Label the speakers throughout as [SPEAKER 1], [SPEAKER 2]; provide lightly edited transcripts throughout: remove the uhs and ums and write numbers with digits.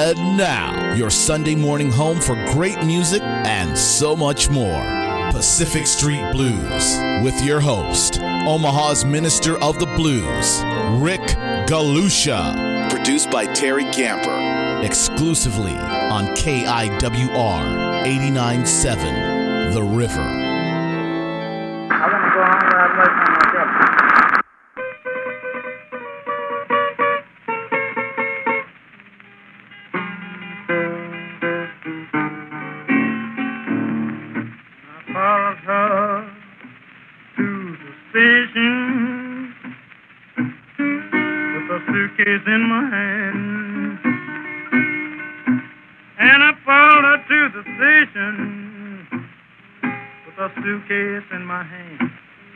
[SPEAKER 1] And now, your Sunday morning home for great music and so much more. Pacific Street Blues with your host, Omaha's Minister of the Blues, Rick Galusha. Produced by Terry Gamper. Exclusively on KIWR 89.7 The River.
[SPEAKER 2] I want to go home where I work on myself. I followed her to the station with a suitcase in my hand. And I followed her to the station with a suitcase in my hand.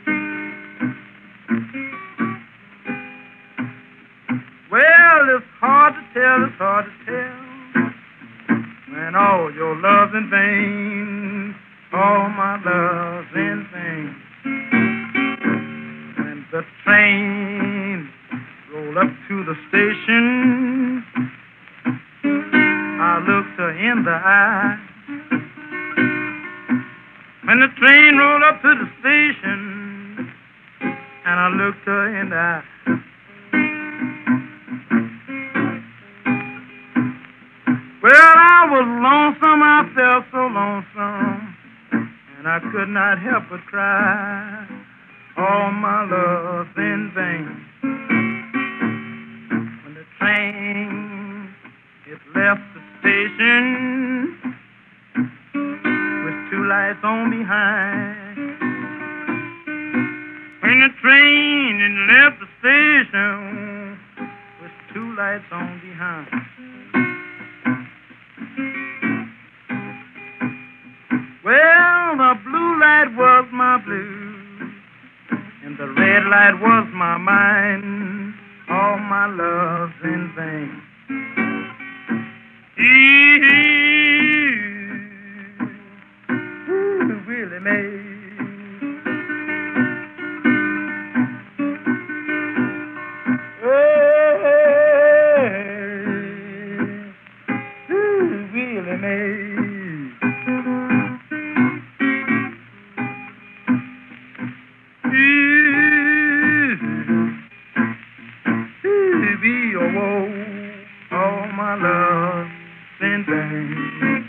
[SPEAKER 2] Well, it's hard to tell, when all your love's in vain, all my love's in vain. When the train rolled up to the station, I looked her in the eye. When the train rolled up to the station, and I looked her in the eye. Well, I was lonesome, I felt so lonesome, and I could not help but cry. All my love's in vain. When the train, it left the station with two lights on behind. When the train, it left the station with two lights on behind. Well, the blue light was my blue, and the red light was my mind. All my love's in vain. Ooh, really made. Ooh, really made. All my love in vain.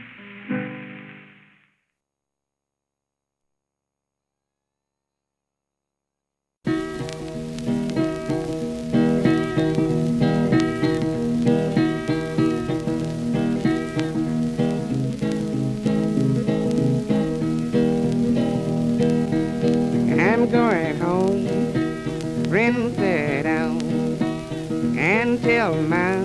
[SPEAKER 3] I'm going home, friends, sit down and tell my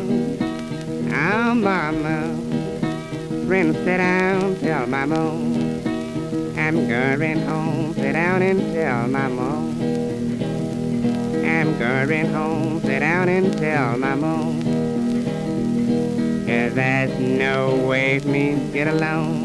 [SPEAKER 3] mama. Friends, sit down, tell my mom. I'm going home, sit down and tell my mom. I'm going home, sit down and tell my mom. 'Cause there's no way for me to get along.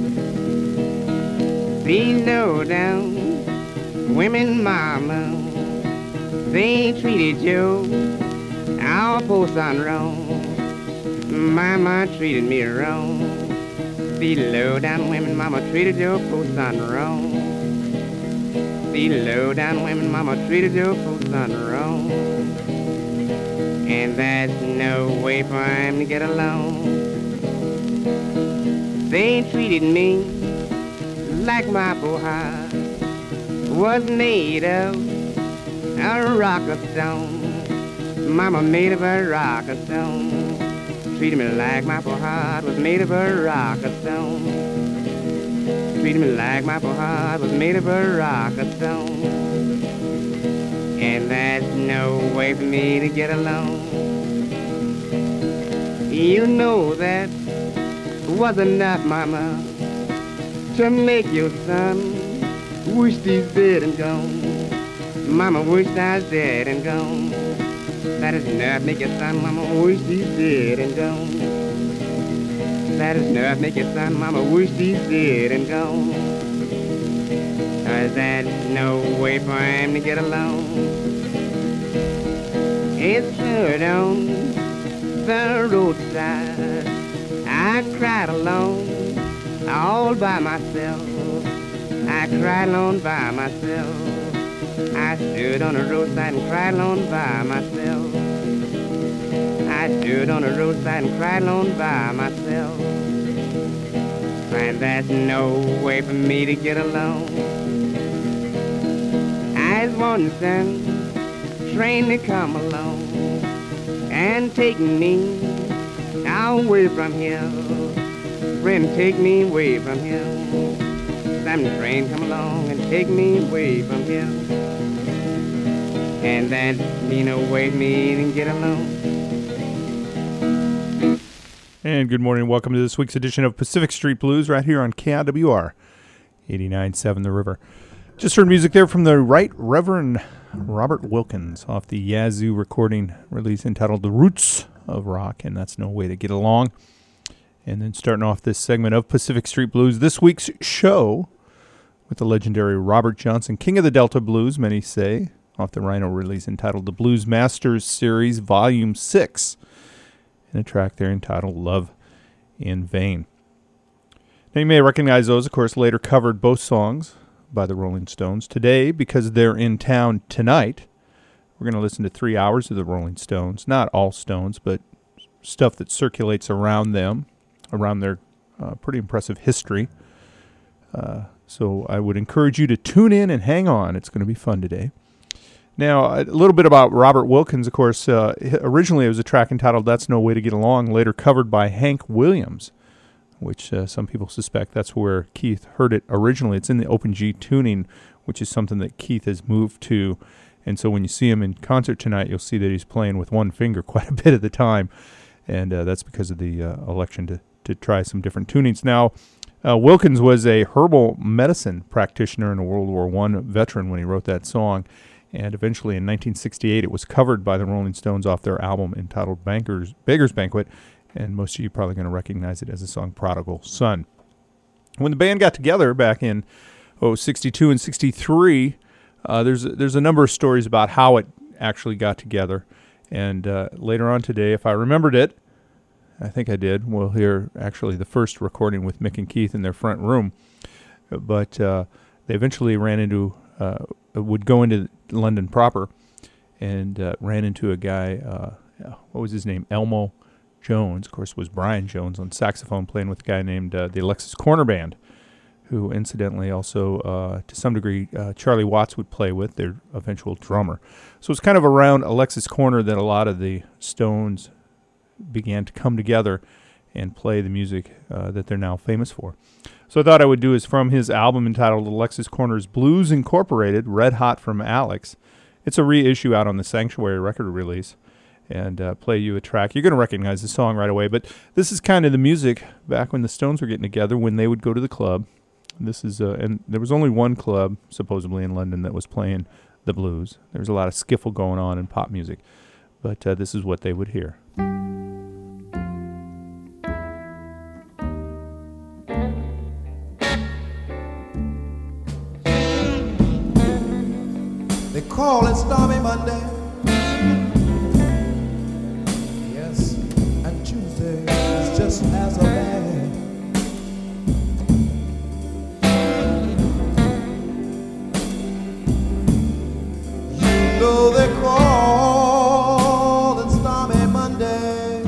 [SPEAKER 3] These low down women, mama, they treated you, our poor son, wrong. Mama treated me wrong. The low-down women, mama treated your poor son wrong. The low-down women, mama treated your poor son wrong. And there's no way for him to get along. They treated me like my poor heart was made of a rock of stone. Mama made of a rock of stone. Treated me like my poor heart was made of a rock of stone. Treated me like my poor heart was made of a rock of stone. And there's no way for me to get along. You know that was enough, mama, to make your son wish he's dead and gone. Mama wished I was dead and gone. That is enough, make your son, mama, wish he's dead and gone. That is enough, make your son, mama, wish he's dead and gone. 'Cause there's no way for him to get along. It's sure don't the roadside. I cried alone, all by myself. I cried alone by myself. I stood on the roadside and cried alone by myself. I stood on the roadside and cried alone by myself. And there's no way for me to get along. I was wanting some train to come along and take me away from here. Friend, take me away from here. Some train come along and take me away from here. And that be no way for me to get along.
[SPEAKER 4] And good morning. Welcome to this week's edition of Pacific Street Blues right here on KIWR 89.7 The River. Just heard music there from the Right Reverend Robert Wilkins off the Yazoo recording release entitled The Roots of Rock, and that's no way to get along. And then starting off this segment of Pacific Street Blues, this week's show with the legendary Robert Johnson, King of the Delta Blues, many say, off the Rhino release entitled The Blues Masters Series Volume 6. And a track there entitled Love in Vain. Now you may recognize those, of course, later covered both songs by the Rolling Stones. Today, because they're in town tonight, we're going to listen to 3 hours of the Rolling Stones. Not all Stones, but stuff that circulates around them, around their pretty impressive history. So I would encourage you to tune in and hang on. It's going to be fun today. Now, a little bit about Robert Wilkins, of course. Originally, it was a track entitled That's No Way to Get Along, later covered by Hank Williams, which some people suspect that's where Keith heard it originally. It's in the Open G tuning, which is something that Keith has moved to. And so when you see him in concert tonight, you'll see that he's playing with one finger quite a bit of the time. And that's because of the election to try some different tunings. Now, Wilkins was a herbal medicine practitioner and a World War I veteran when he wrote that song. And eventually in 1968, it was covered by the Rolling Stones off their album entitled Beggar's Banquet. And most of you are probably going to recognize it as the song Prodigal Son. When the band got together back in 62 and 63, there's a number of stories about how it actually got together. And later on today, if I remembered it, I think I did, we'll hear actually the first recording with Mick and Keith in their front room. But they eventually would go into London proper and ran into a guy, what was his name, Elmo Jones, of course, was Brian Jones on saxophone, playing with a guy named the Alexis Corner Band, who incidentally also, to some degree, Charlie Watts would play with, their eventual drummer. So it's kind of around Alexis Corner that a lot of the Stones began to come together and play the music that they're now famous for. So I thought I would do is from his album entitled Alexis Corner's Blues Incorporated, Red Hot from Alex. It's a reissue out on the Sanctuary record release. And play you a track. You're going to recognize the song right away, but this is kind of the music back when the Stones were getting together, when they would go to the club. This is and there was only one club, supposedly in London, that was playing the blues. There was a lot of skiffle going on in pop music, but this is what they would hear.
[SPEAKER 5] They call it Stormy Monday. Just as a man, you know they call it Stormy Monday,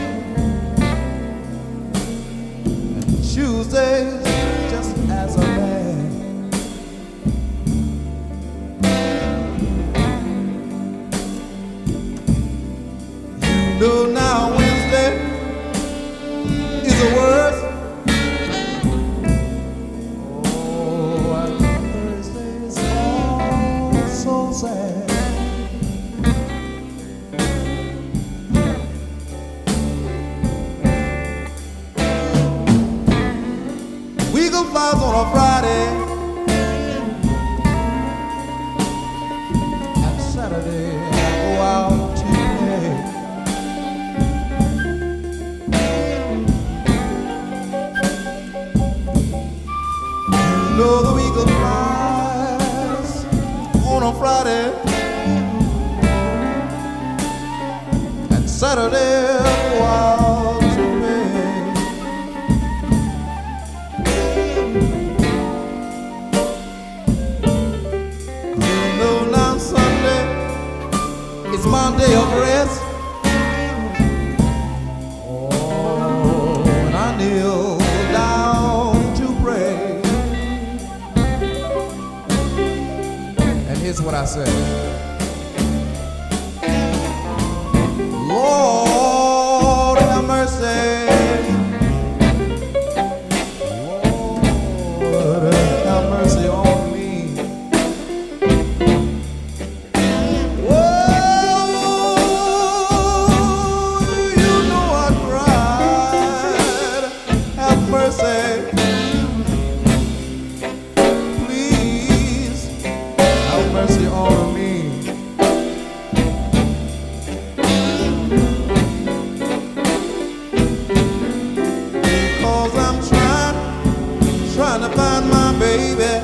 [SPEAKER 5] and Tuesdays just as a man. You know now Wednesday the worst. Oh, and Thursday's all so sad. We go flies on a Friday, and Saturday I go out to play. Know the eagle flies on a Friday, and Saturday while to me. You know now Sunday is my day of rest. Oh, and I kneel down to pray. And here's what I say. Lord have mercy. Lord have mercy on me. Oh, you know I cried. Have mercy. Please have mercy on me. Trying to find my baby.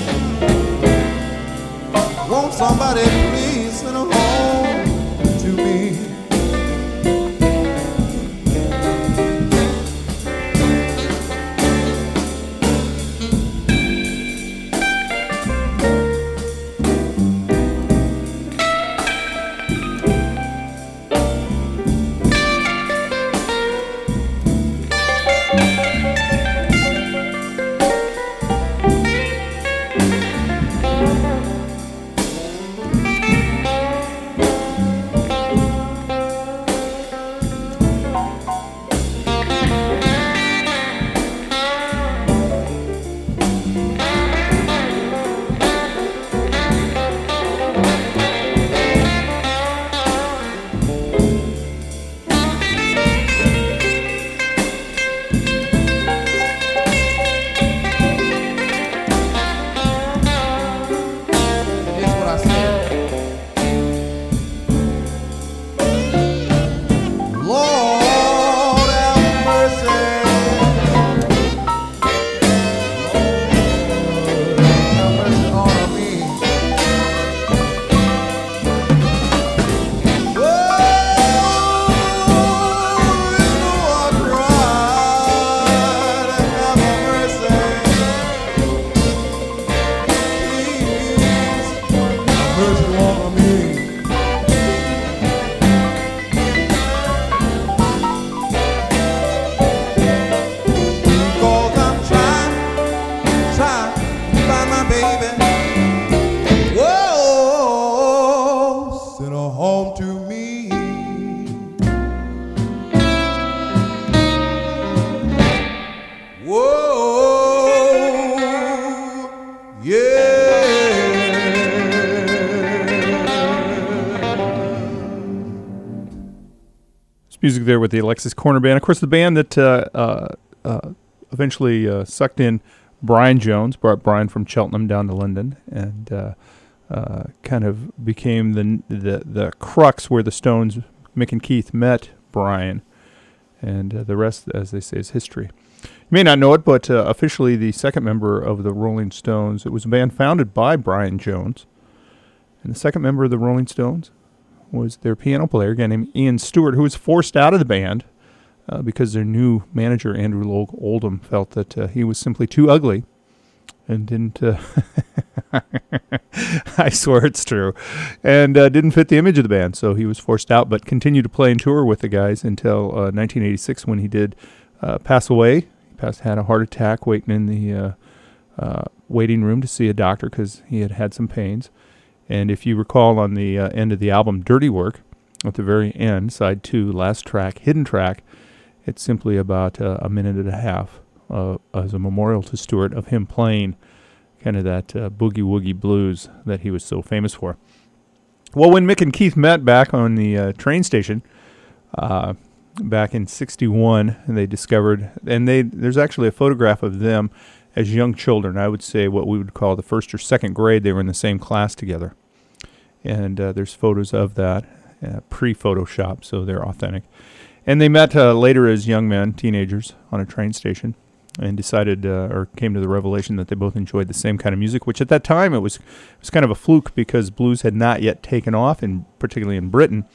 [SPEAKER 5] Won't somebody please send her home to me?
[SPEAKER 4] Music there with the Alexis Corner Band. Of course, the band that eventually sucked in Brian Jones, brought Brian from Cheltenham down to London, and kind of became the crux where the Stones, Mick and Keith, met Brian. And the rest, as they say, is history. You may not know it, but officially the second member of the Rolling Stones, it was a band founded by Brian Jones. And the second member of the Rolling Stones was their piano player, a guy named Ian Stewart, who was forced out of the band because their new manager, Andrew Logue Oldham, felt that he was simply too ugly and didn't, I swear it's true, and didn't fit the image of the band. So he was forced out, but continued to play and tour with the guys until 1986 when he did pass away. He had a heart attack waiting in the waiting room to see a doctor because he had some pains. And if you recall on the end of the album, Dirty Work, at the very end, side 2, last track, hidden track, it's simply about a minute and a half as a memorial to Stewart of him playing kind of that boogie-woogie blues that he was so famous for. Well, when Mick and Keith met back on the train station back in 1961, and they discovered, and there's actually a photograph of them as young children. I would say what we would call the first or second grade. They were in the same class together. And there's photos of that, pre-Photoshop, so they're authentic. And they met later as young men, teenagers, on a train station, and decided, or came to the revelation that they both enjoyed the same kind of music, which at that time it was kind of a fluke because blues had not yet taken off, particularly in Britain.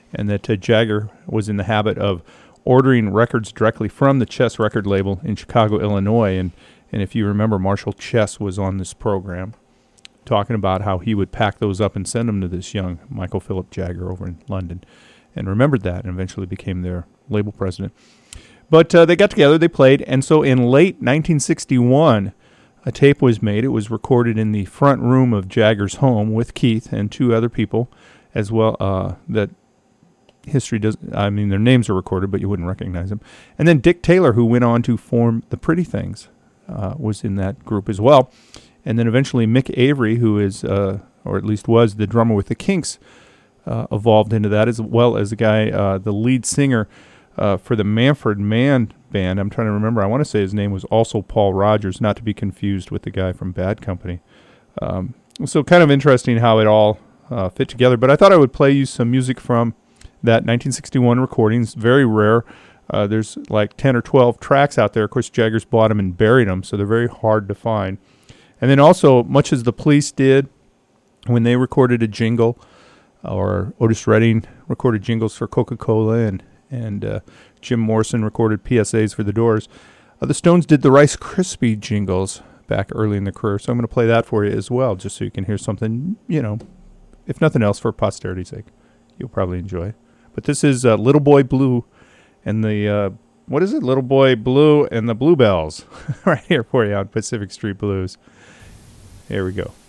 [SPEAKER 4] and that Jagger was in the habit of ordering records directly from the Chess record label in Chicago, Illinois. And if you remember, Marshall Chess was on this program talking about how he would pack those up and send them to this young Michael Philip Jagger over in London, and remembered that and eventually became their label president. But they got together, they played, and so in late 1961, a tape was made. It was recorded in the front room of Jagger's home with Keith and two other people as well that history doesn't, I mean, their names are recorded, but you wouldn't recognize them. And then Dick Taylor, who went on to form the Pretty Things, was in that group as well. And then eventually Mick Avery, who is, or at least was, the drummer with the Kinks, evolved into that, as well as the guy, the lead singer for the Manfred Mann band. I'm trying to remember. I want to say his name was also Paul Rogers, not to be confused with the guy from Bad Company. So kind of interesting how it all fit together. But I thought I would play you some music from that 1961 recording. It's very rare. There's like 10 or 12 tracks out there. Of course, Jagger's bought them and buried them, so they're very hard to find. And then also, much as the Police did when they recorded a jingle, or Otis Redding recorded jingles for Coca-Cola, and Jim Morrison recorded PSAs for the Doors, the Stones did the Rice Krispie jingles back early in their career. So I'm going to play that for you as well, just so you can hear something, you know, if nothing else, for posterity's sake. You'll probably enjoy. But this is Little Boy Blue and the, what is it? Little Boy Blue and the Bluebells right here for you on Pacific Street Blues. Here we go.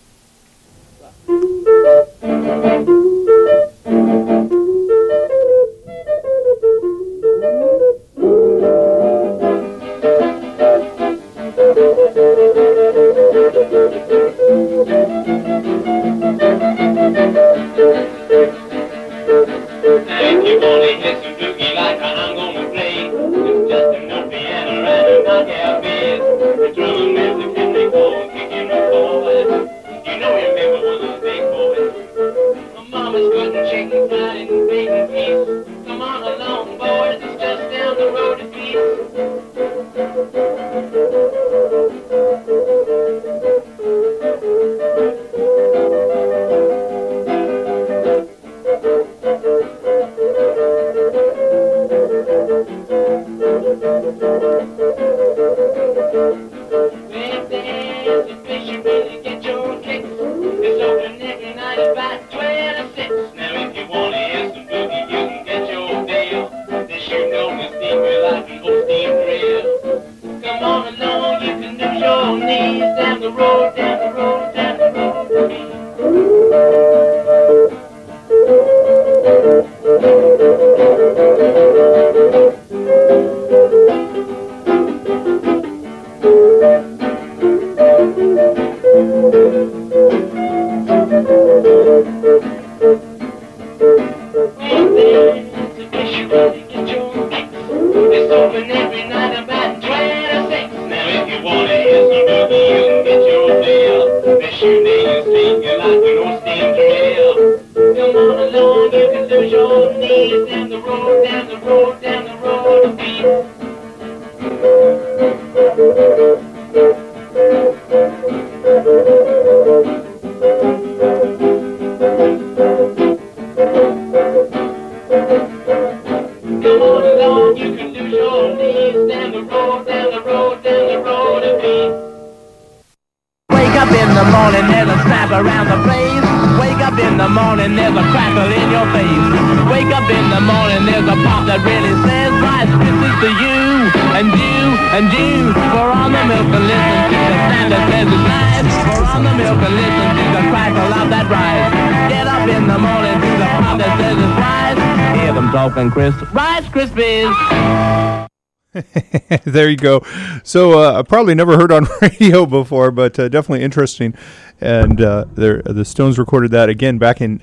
[SPEAKER 4] There you go. So I've probably never heard on radio before, but definitely interesting. And the Stones recorded that again back in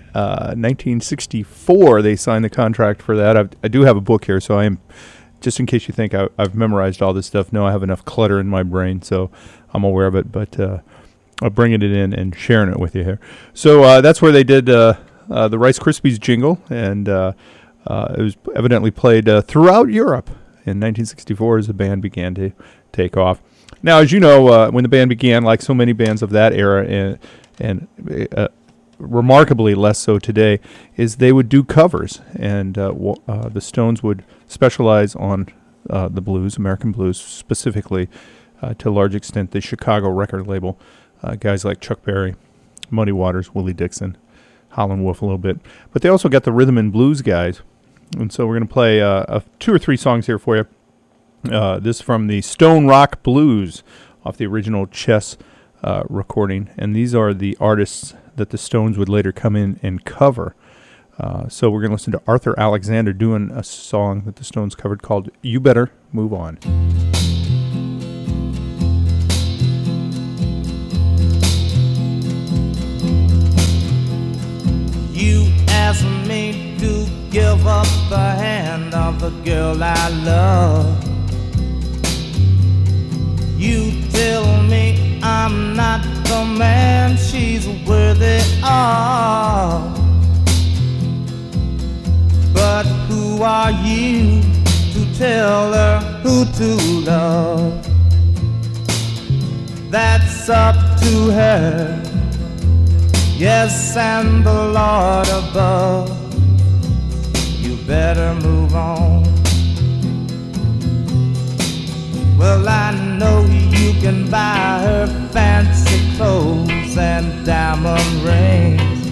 [SPEAKER 4] 1964. They signed the contract for that. I do have a book here, so I am, just in case you think I've memorized all this stuff. No, I have enough clutter in my brain, so I'm aware of it. But I'm bringing it in and sharing it with you here. So that's where they did the Rice Krispies jingle, and it was evidently played throughout Europe in 1964 as the band began to take off. Now, as you know, when the band began, like so many bands of that era, and remarkably less so today, is they would do covers, and the Stones would specialize on the blues, American blues, specifically to a large extent the Chicago record label, guys like Chuck Berry, Muddy Waters, Willie Dixon, Howlin' Wolf a little bit. But they also got the rhythm and blues guys, and so we're going to play 2 or 3 songs here for you. This from the Stone Rock Blues off the original Chess recording, and these are the artists that the Stones would later come in and cover. So we're going to listen to Arthur Alexander doing a song that the Stones covered called You Better Move On.
[SPEAKER 2] You asked me to give up the hand of the girl I love. You tell me I'm not the man she's worthy of. But who are you to tell her who to love? That's up to her, yes, and the Lord above. You better move on. Well, I know you can buy her fancy clothes and diamond rings,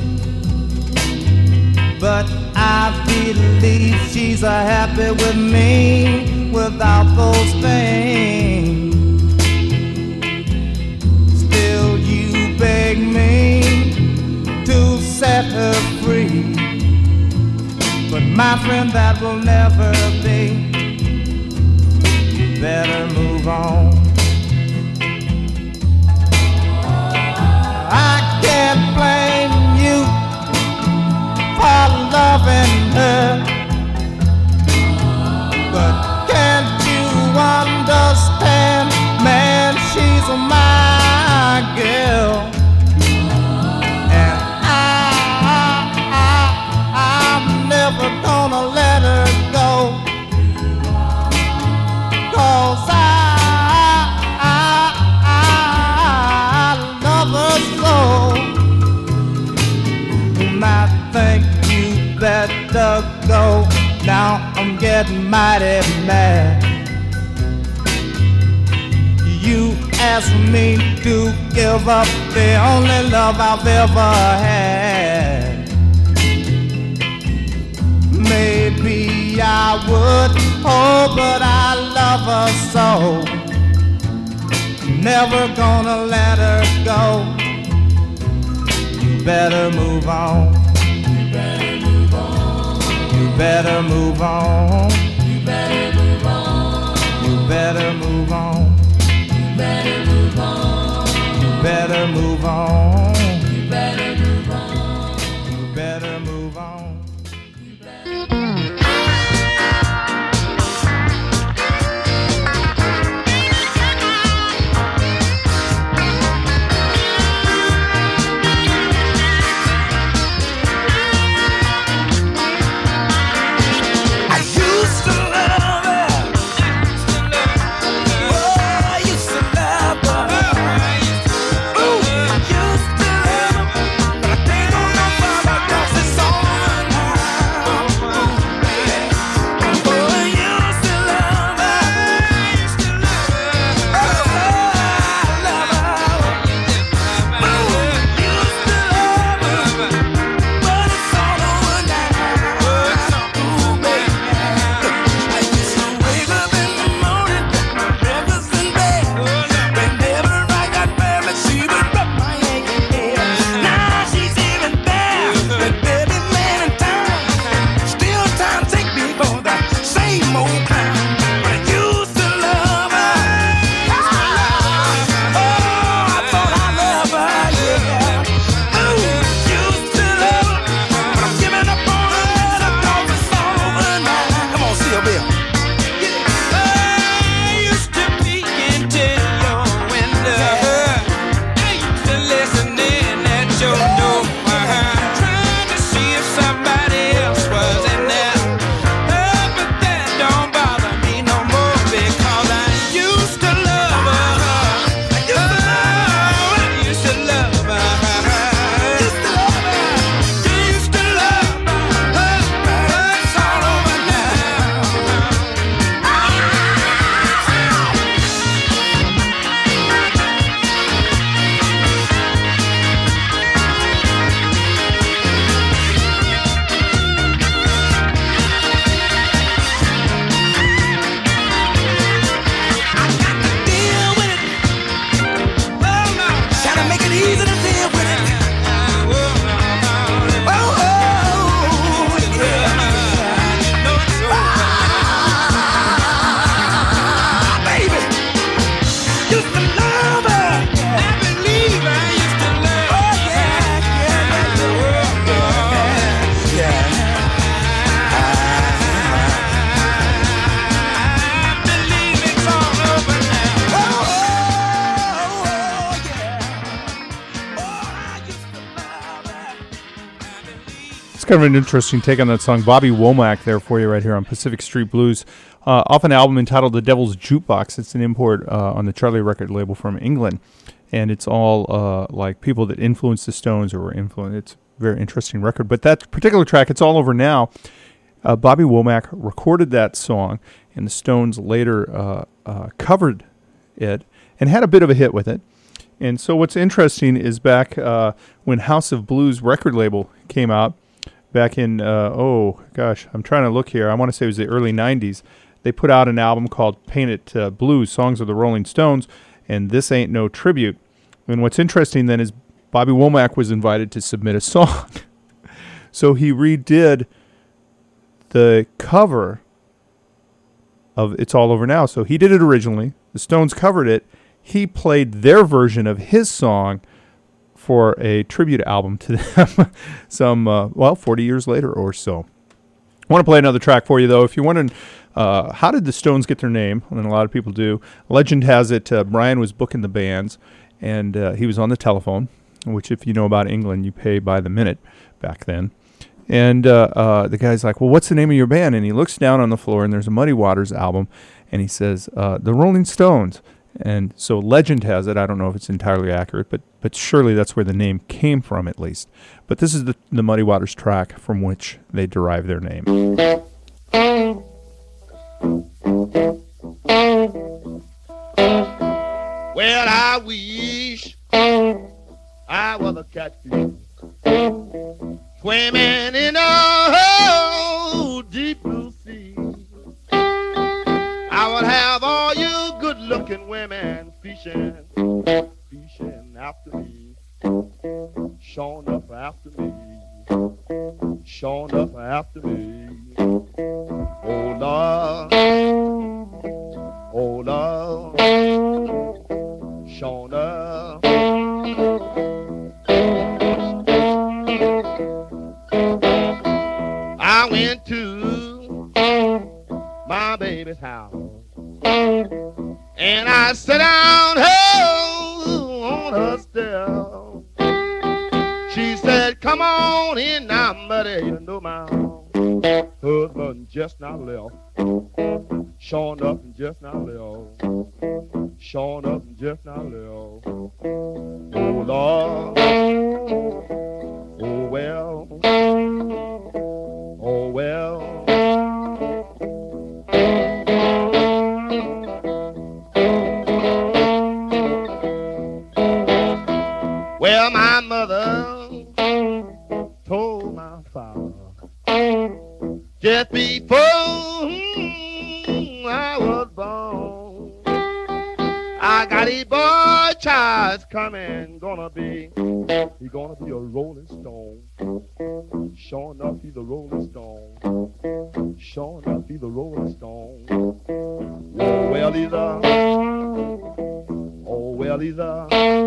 [SPEAKER 2] but I believe she's happy with me without those things. Still you beg me to set her free, but my friend, that will never be. You better move on. I can't blame you for loving her, but can't you understand, man, she's my girl, and I'm never gonna let her go, 'cause I love her so. And I think you better go. Now I'm getting mighty mad. You asked me to give up the only love I've ever had. Maybe I would, oh, but I love her so. Never gonna let her go. You better move on. You better move on. You better move on. You better move on. You better move on. You better move on. You better move on. You better move on. You better move on.
[SPEAKER 5] I used to
[SPEAKER 4] It's kind of an interesting take on that song. Bobby Womack there for you right here on Pacific Street Blues. Off an album entitled The Devil's Jukebox. It's an import on the Charlie record label from England. And it's all like people that influenced the Stones or were influenced. It's a very interesting record. But that particular track, It's All Over Now, Bobby Womack recorded that song, and the Stones later covered it and had a bit of a hit with it. And so what's interesting is back when House of Blues record label came out, back in, I'm trying to look here. I want to say it was the early 90s. They put out an album called Paint It Blues, Songs of the Rolling Stones, and This Ain't No Tribute. And what's interesting then is Bobby Womack was invited to submit a song. So he redid the cover of It's All Over Now. So he did it originally. The Stones covered it. He played their version of his song for a tribute album to them 40 years later or so. I want to play another track for you, though. If you're wondering, how did the Stones get their name? And a lot of people do. Legend has it Brian was booking the bands, and he was on the telephone, which if you know about England, you pay by the minute back then. And the guy's like, well, what's the name of your band? And he looks down on the floor, and there's a Muddy Waters album, and he says, the Rolling Stones. And so legend has it. I don't know if it's entirely accurate, but surely that's where the name came from, at least. But this is the Muddy Waters track from which they derive their name.
[SPEAKER 5] Well, I wish I was a catfish swimming in a deep blue sea. I would have all you good-looking women fishing after me, showing up after me, showing up after me. Oh Lord, oh Lord, showing up. I went to my baby's house, and I sat down on her step. She said, come on in now, buddy, you know my husband just now left. Showing up and just now left. Showing up and just now left. Oh Lord, oh well, oh well. Well, my mother told my father just before I was born, I got a boy child coming, he gonna be a rolling stone. Sure enough, he's a rolling stone. Sure enough, he's a rolling stone. Oh well, he's a. Oh well, he's a.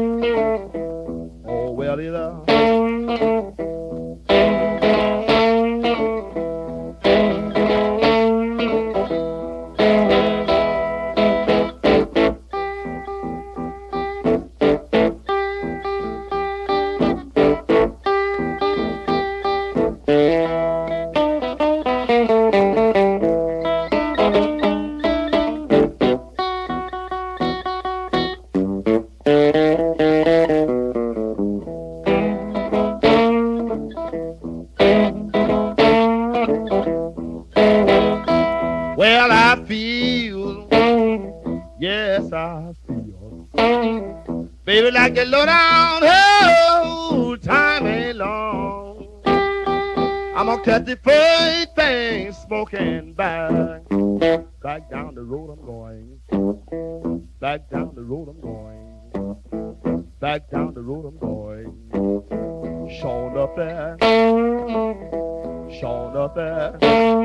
[SPEAKER 5] Oh well, he's a. Well, I feel, yes, I feel, baby, like the low down, oh, time ain't long. I'm gonna catch the first thing smoking back down the road I'm going, back down the road I'm going, back down the road I'm going. Showing up there, showing up there.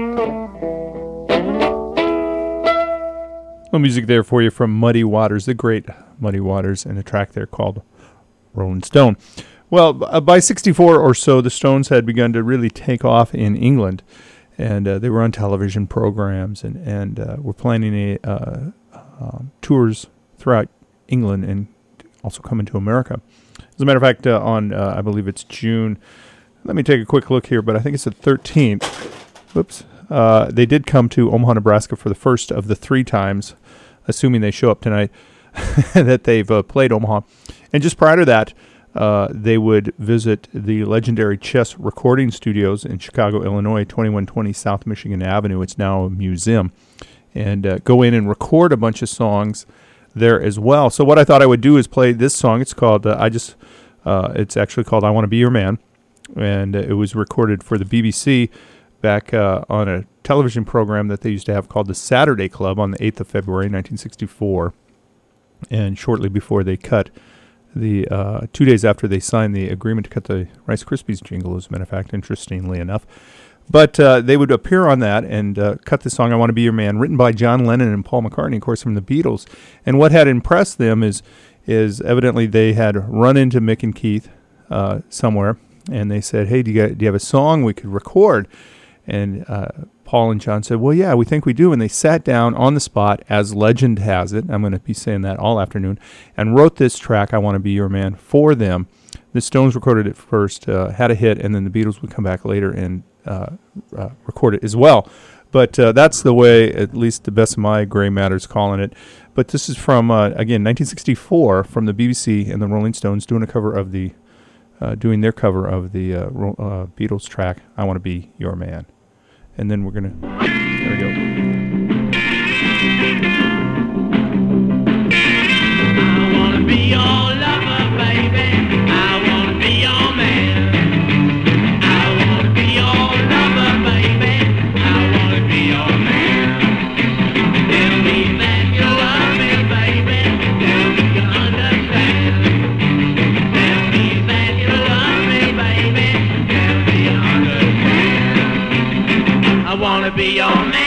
[SPEAKER 4] Well, music there for you from Muddy Waters, the great Muddy Waters, and a track there called Rolling Stone. Well, by 64 or so, the Stones had begun to really take off in England, and they were on television programs and were planning tours throughout England and also coming to America. As a matter of fact, on I believe it's June let me take a quick look here, but I think it's the 13th. Whoops. They did come to Omaha, Nebraska for the first of the 3 times, assuming they show up tonight, that they've played Omaha. And just prior to that, they would visit the legendary Chess Recording Studios in Chicago, Illinois, 2120 South Michigan Avenue. It's now a museum. And go in and record a bunch of songs there as well. So what I thought I would do is play this song. It's called, it's actually called I Want to Be Your Man. And it was recorded for the BBC back on a television program that they used to have called the Saturday Club on the 8th of February, 1964. And shortly before they cut the 2 days after they signed the agreement to cut the Rice Krispies jingle, as a matter of fact, interestingly enough. But they would appear on that and cut the song I Want to Be Your Man, written by John Lennon and Paul McCartney, of course, from the Beatles. And what had impressed them is evidently they had run into Mick and Keith somewhere, and they said, hey, do you have a song we could record? And Paul and John said, well, yeah, we think we do. And they sat down on the spot, as legend has it, I'm going to be saying that all afternoon, and wrote this track, I Want to Be Your Man, for them. The Stones recorded it first, had a hit, and then the Beatles would come back later and record it as well. But that's the way, at least the best of my gray matter's calling it. But this is from, again, 1964, from the BBC and the Rolling Stones doing their cover of the Beatles track, I Want to Be Your Man. And then we're going to, there we go.
[SPEAKER 6] I want to be your lover, baby. I want to be your man. I want to be your lover, baby. I want to be your man. Tell me that you love me, baby. Tell me you understand. Tell me that you love me, baby. Tell me you understand. I want to be your man.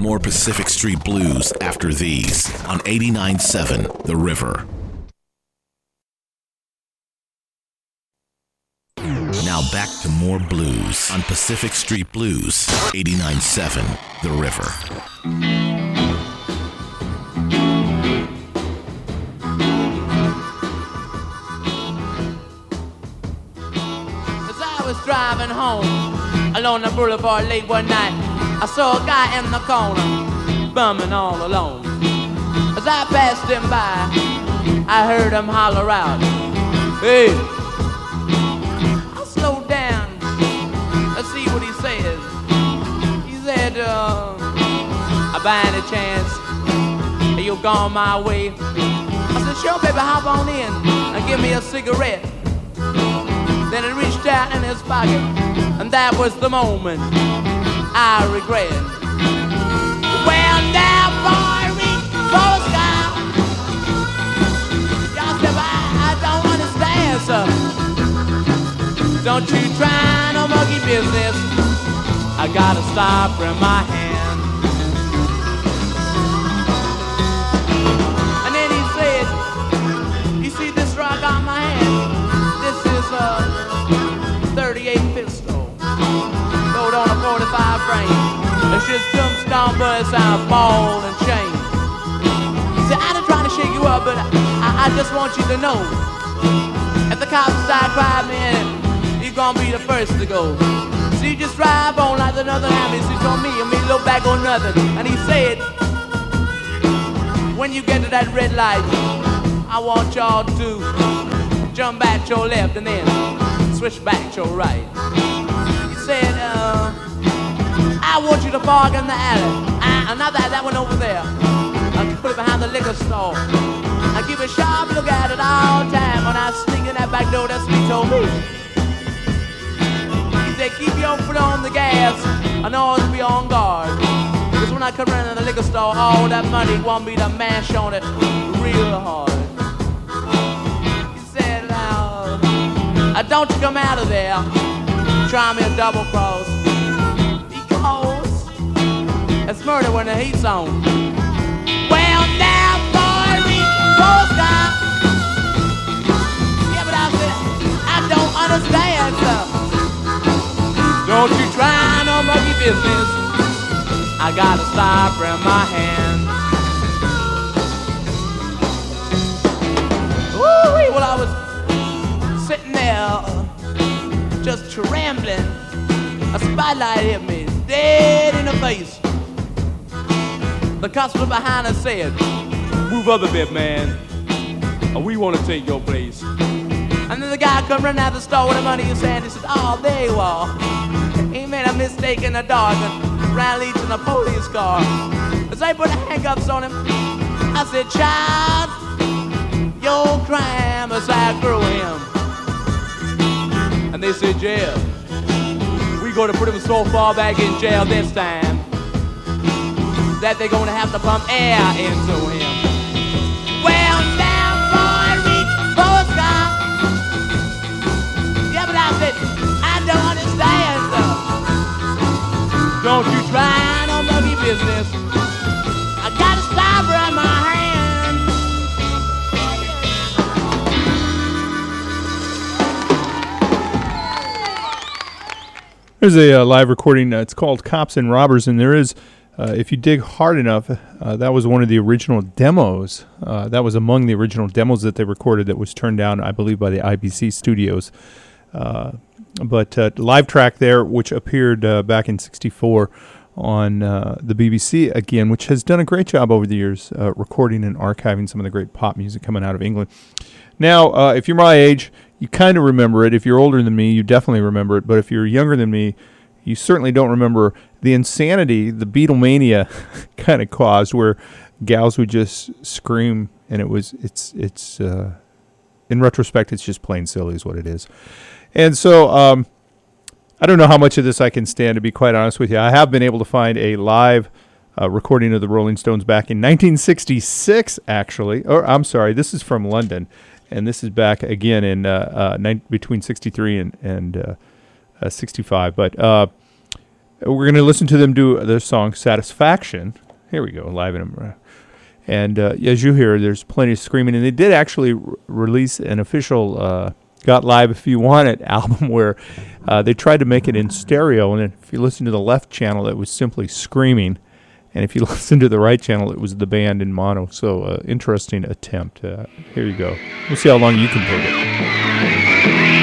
[SPEAKER 1] More Pacific Street Blues after these on 89.7 The River. Now back to more blues on Pacific Street Blues, 89.7 The River.
[SPEAKER 6] As I was driving home along the boulevard late one night, I saw a guy in the corner bumming all alone. As I passed him by, I heard him holler out, "Hey!" I slowed down. Let's see what he says. He said, by any chance, you gone my way? I said, sure, baby, hop on in and give me a cigarette. Then he reached out in his pocket, and that was the moment I regret. Well, now, boy, reach for the sky. Y'all said, I don't understand, sir. Don't you try no monkey business. I got a stopper in my hand. And then he said, you see this rock on my hand? This is a 38 pistol, load on a 45 frame. It's just dumb stone bullets and a ball and chain. He said, I ain't trying to shake you up, but I just want you to know, if the cops start crying me in, you're gonna be the first to go. So you just drive on like another ambulance. He told me and me look back on nothing. And he said, when you get to that red light, I want y'all to jump back to your left and then switch back to your right. He said, I want you to park in the alley. Not that one over there. Put it behind the liquor store. I keep a sharp look at it all the time. When I sneak in that back door, that's what he told me. Keep your foot on the gas and always be on guard. Because when I come around in the liquor store, all that money want me to mash on it real hard. He said, don't you come out of there, try me a double cross. Because it's murder when the heat's on. Well, now, boy, reach for the sky. Yeah, but I said, I don't understand, sir. Don't you try no monkey business. I got a stopper in my hand. Woo-wee. Well, I was sitting there, just trembling. A spotlight hit me dead in the face. The constable behind us said, move up a bit, man. We want to take your place. And then the guy come running out of the store with the money in his hand. He said, oh, there you are. He made a mistake in the dark and ran leads in a police car. As they put the handcuffs on him, I said, child, your crime is outgrew him. And they said, jail. We going to put him so far back in jail this time that they're going to have to pump air into him. Well, now, boy, reach for the sky. Yeah, but I said, I don't understand, sir. Don't you try no monkey business. I got a stopper in my hand.
[SPEAKER 4] There's a live recording. It's called Cops and Robbers, and there is, if you dig hard enough, that was one of the original demos. That was among the original demos that they recorded that was turned down, I believe, by the IBC studios. But live track there, which appeared back in '64 on the BBC again, which has done a great job over the years recording and archiving some of the great pop music coming out of England. Now, if you're my age, you kind of remember it. If you're older than me, you definitely remember it. But if you're younger than me, you certainly don't remember the insanity the Beatlemania kind of caused, where gals would just scream, and it's in retrospect, it's just plain silly is what it is. And so I don't know how much of this I can stand, to be quite honest with you. I have been able to find a live recording of the Rolling Stones back in 1966, actually. Or I'm sorry, this is from London, and this is back again in between 63 and 65. But We're going to listen to them do their song Satisfaction. Here we go, live in them. And as you hear, there's plenty of screaming. And they did actually release an official Got Live If You Want It album where they tried to make it in stereo. And if you listen to the left channel, it was simply screaming. And if you listen to the right channel, it was the band in mono. So interesting attempt. Here you go. We'll see how long you can take it.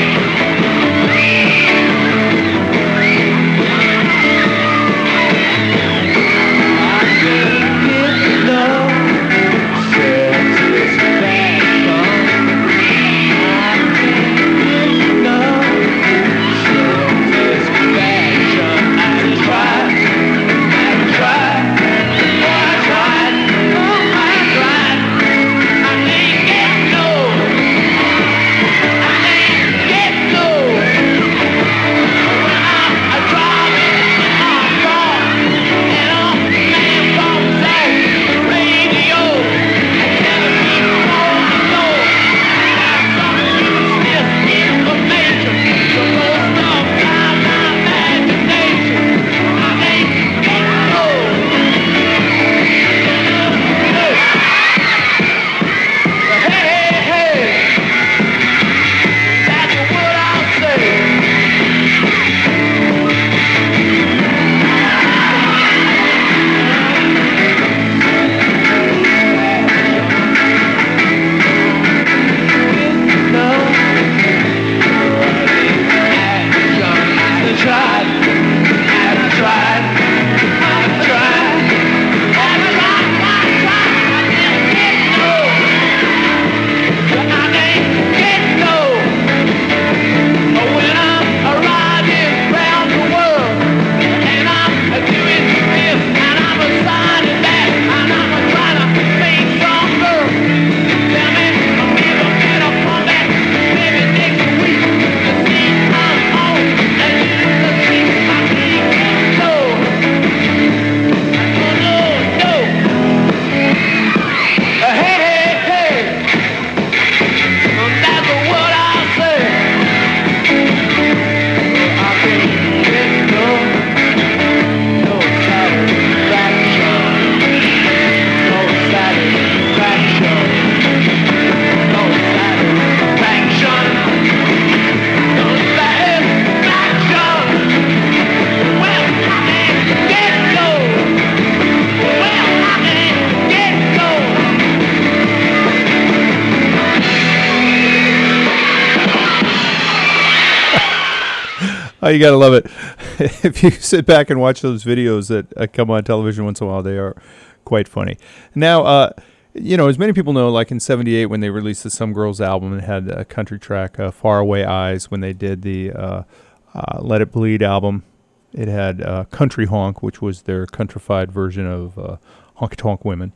[SPEAKER 4] Oh, you got to love it. If you sit back and watch those videos that come on television once in a while, they are quite funny. Now, as many people know, like in '78 when they released the Some Girls album, it had a country track, Faraway Eyes. When they did the Let It Bleed album, it had Country Honk, which was their countrified version of Honky Tonk Women.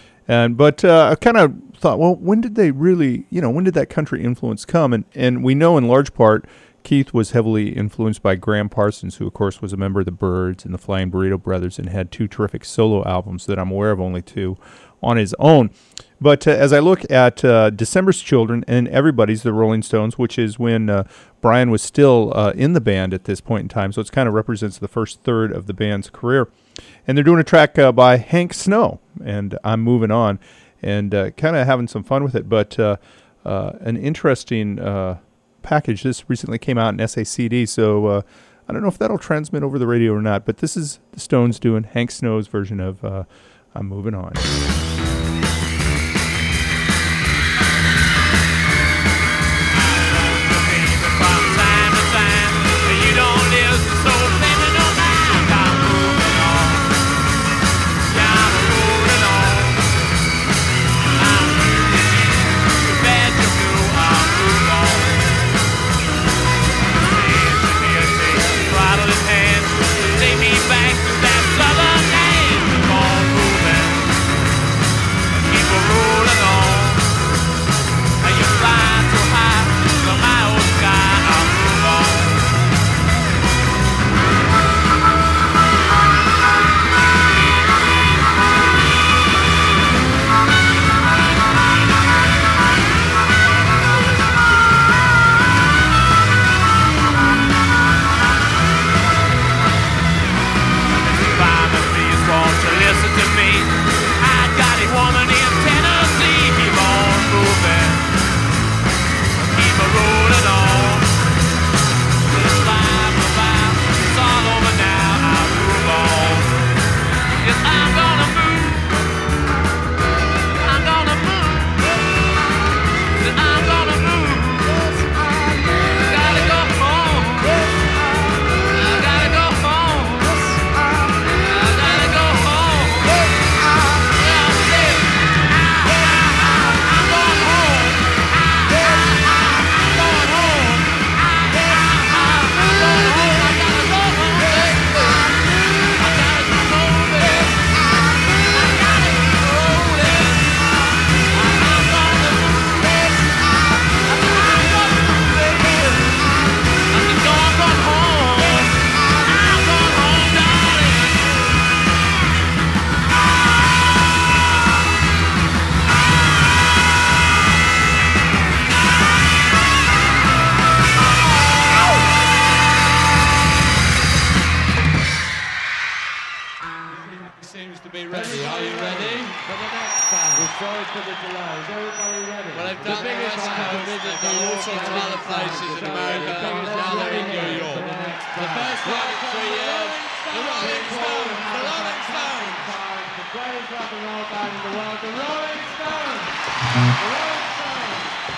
[SPEAKER 4] But I kind of thought, well, when did they really, when did that country influence come? And we know in large part Keith was heavily influenced by Graham Parsons, who, of course, was a member of the Byrds and the Flying Burrito Brothers and had two terrific solo albums that I'm aware of, only two, on his own. But as I look at December's Children and Everybody's the Rolling Stones, which is when Brian was still in the band at this point in time, so it kind of represents the first third of the band's career. And they're doing a track by Hank Snow, and I'm Moving On, and kind of having some fun with it. But an interesting package. This recently came out in SACD, so I don't know if that'll transmit over the radio or not, but this is the Stones doing Hank Snow's version of I'm Moving On.
[SPEAKER 6] Seems to be ready. Are you ready?
[SPEAKER 7] For the next band. We're sorry for the delay. Is everybody ready?
[SPEAKER 6] Well, they've done the West Coast, they've done all sorts of other places in America, now they're in New York. The first one in 3 years, the Rolling Stones, the Rolling Stones.
[SPEAKER 7] The greatest rock and roll band in the world, the Rolling Stones. The Rolling Stones.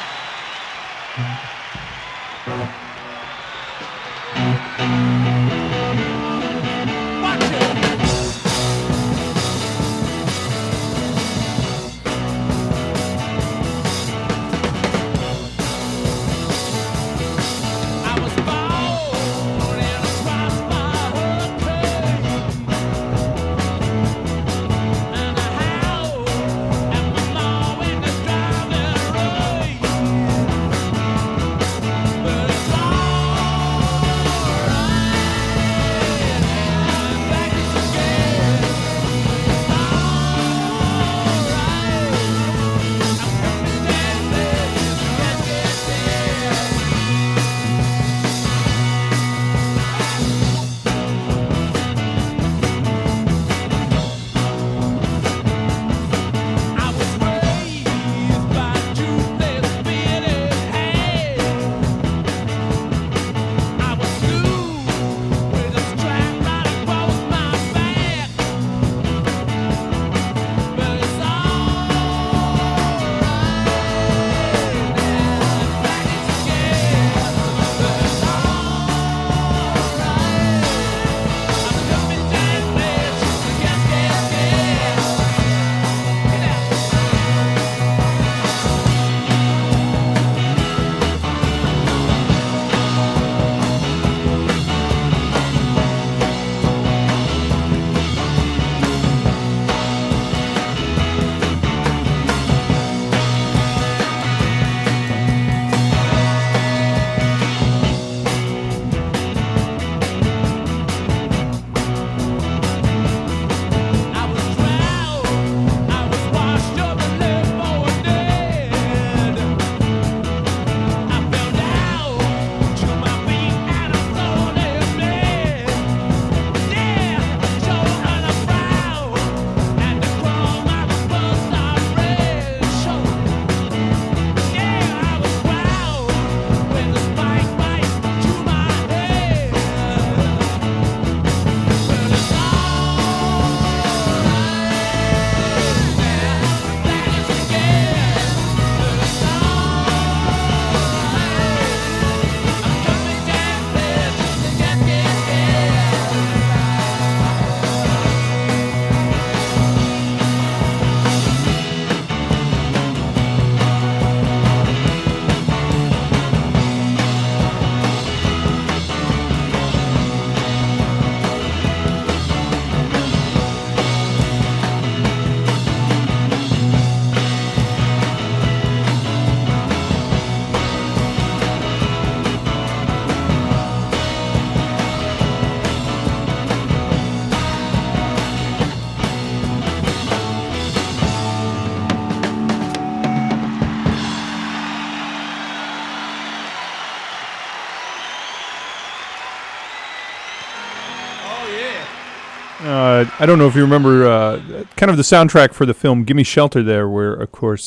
[SPEAKER 4] I don't know if you remember kind of the soundtrack for the film Gimme Shelter there, where, of course,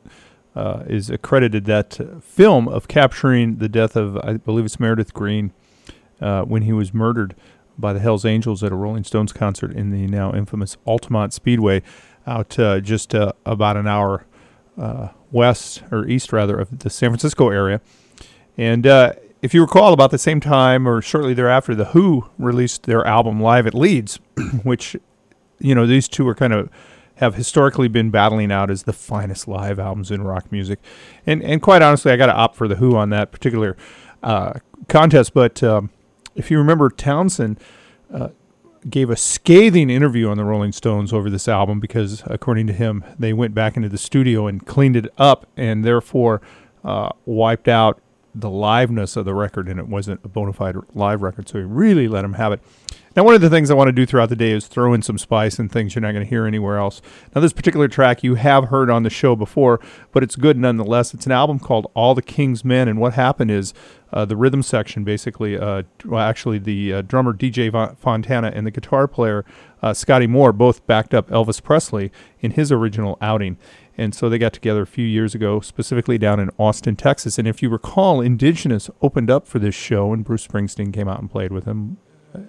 [SPEAKER 4] is accredited that film of capturing the death of, I believe it's Meredith Green, when he was murdered by the Hells Angels at a Rolling Stones concert in the now infamous Altamont Speedway out just about an hour west, or east rather, of the San Francisco area. And if you recall, about the same time or shortly thereafter, The Who released their album Live at Leeds, which, you know, these two are kind of have historically been battling out as the finest live albums in rock music. And quite honestly, I got to opt for The Who on that particular contest. But if you remember, Townsend gave a scathing interview on the Rolling Stones over this album because, according to him, they went back into the studio and cleaned it up and therefore wiped out the liveness of the record, and it wasn't a bona fide live record, so he really let him have it. Now, one of the things I want to do throughout the day is throw in some spice and things you're not going to hear anywhere else. Now, this particular track you have heard on the show before, but it's good nonetheless. It's an album called All the King's Men, and what happened is the rhythm section, basically. Actually, the drummer DJ Fontana and the guitar player Scotty Moore both backed up Elvis Presley in his original outing. And so they got together a few years ago, specifically down in Austin, Texas. And if you recall, Indigenous opened up for this show, and Bruce Springsteen came out and played with him.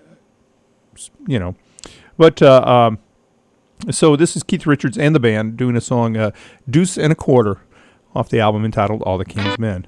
[SPEAKER 4] But so this is Keith Richards and the band doing a song, Deuce and a Quarter, off the album entitled All the King's Men.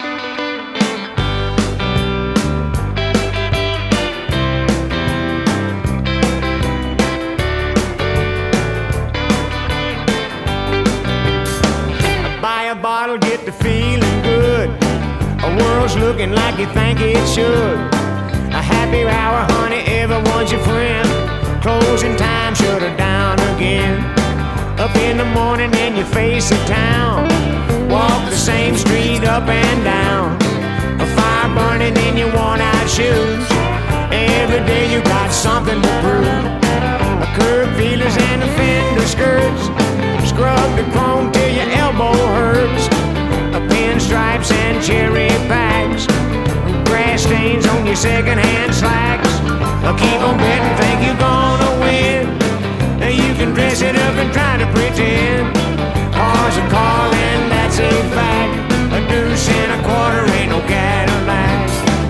[SPEAKER 8] Bottle, get to feeling good. A world's looking like you think it should. A happy hour, honey, everyone's your friend. Closing time, shut her down again. Up in the morning and you face the town. Walk the same street up and down. A fire burning in your worn out shoes. Every day you got something to prove. A curb feelers and a fender skirts. Scrub the chrome till your elbow hurts. A pinstripes and cherry packs. Grass stains on your second-hand slacks. Keep on betting, think you're gonna win. You can dress it up and try to pretend. Cars are calling, that's a fact. A deuce and a quarter ain't no Cadillac.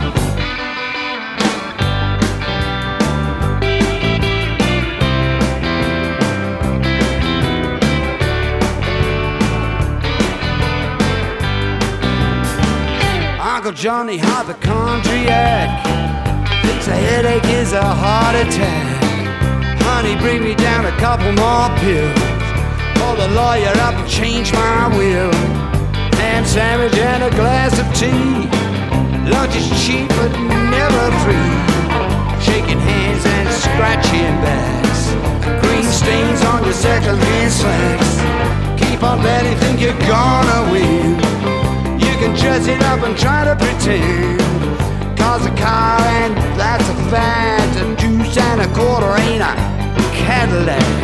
[SPEAKER 9] Uncle Johnny hypochondriac thinks a headache is a heart attack. Honey, bring me down a couple more pills. Call the lawyer up and change my will. Ham sandwich and a glass of tea. Lunch is cheap but never free. Shaking hands and scratching backs. Green stains on your second-hand slacks. Keep on betting, think you're gonna win. You can dress it up and try to pretend. Cause a car and that's a fact. A deuce and a quarter ain't a Cadillac.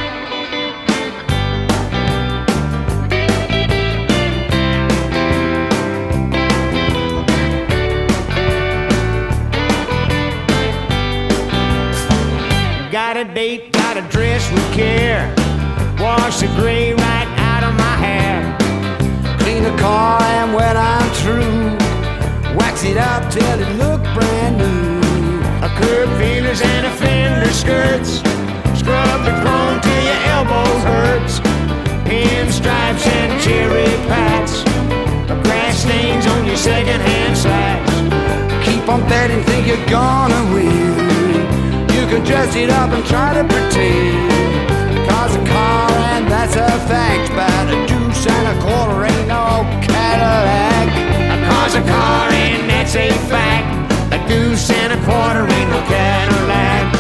[SPEAKER 8] Got a date, got a dress with care. Wash the gray right out of my hair.
[SPEAKER 9] Clean the car and when I'm through, wax it up till it look brand new.
[SPEAKER 8] A curb feelers and a fender skirts. Scrub the chrome till your elbows hurts. Pinstripes and cherry packs. Grass stains on your second-hand slacks.
[SPEAKER 9] Keep on betting, think you're gonna win. You can dress it up and try to pretend. Cause a car and that's a fact. But a deuce and a quarter ain't no Cadillac.
[SPEAKER 8] Cause a car and that's a fact. A deuce and a quarter ain't no Cadillac.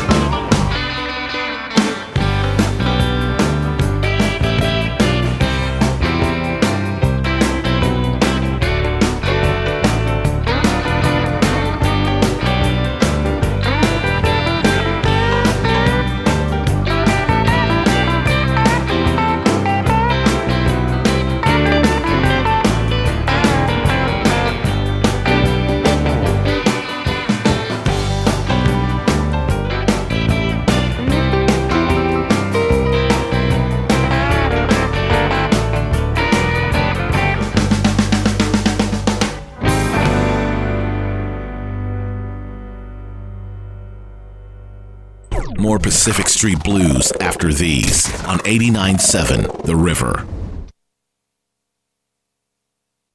[SPEAKER 1] More Pacific Street Blues after these on 89.7 The River.